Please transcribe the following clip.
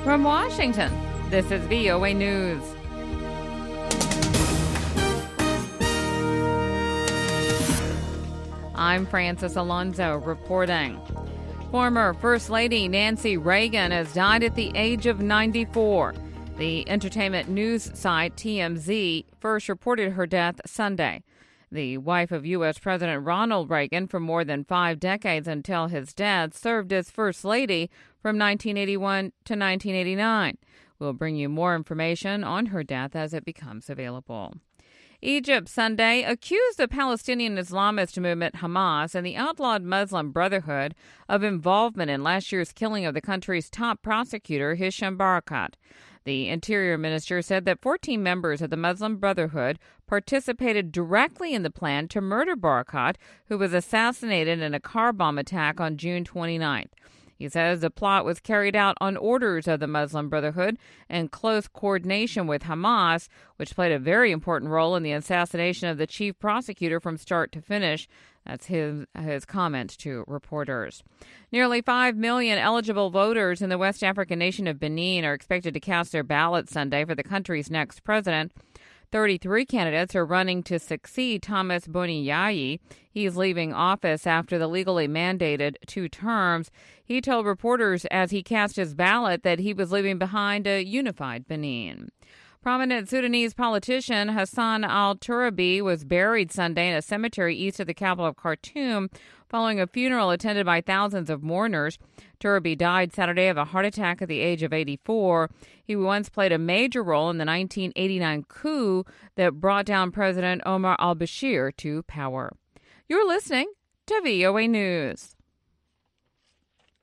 From Washington, this is VOA News. I'm Francis Alonso reporting. Former First Lady Nancy Reagan has died at the age of 94. The entertainment news site TMZ first reported her death Sunday. The wife of U.S. President Ronald Reagan for more than 5 decades until his death served as First Lady from 1981 to 1989. We'll bring you more information on her death as it becomes available. Egypt Sunday accused the Palestinian Islamist movement Hamas and the outlawed Muslim Brotherhood of involvement in last year's killing of the country's top prosecutor, Hisham Barakat. The Interior Minister said that 14 members of the Muslim Brotherhood participated directly in the plan to murder Barakat, who was assassinated in a car bomb attack on June 29th. He says the plot was carried out on orders of the Muslim Brotherhood in close coordination with Hamas, which played a very important role in the assassination of the chief prosecutor from start to finish. That's his comment to reporters. Nearly 5 million eligible voters in the West African nation of Benin are expected to cast their ballots Sunday for the country's next president. 33 candidates are running to succeed Thomas Boni Yayi. He's leaving office after the legally mandated 2 terms. He told reporters as he cast his ballot that he was leaving behind a unified Benin. Prominent Sudanese politician Hassan al-Turabi was buried Sunday in a cemetery east of the capital of Khartoum following a funeral attended by thousands of mourners. Turabi died Saturday of a heart attack at the age of 84. He once played a major role in the 1989 coup that brought down President Omar al-Bashir to power. You're listening to VOA News.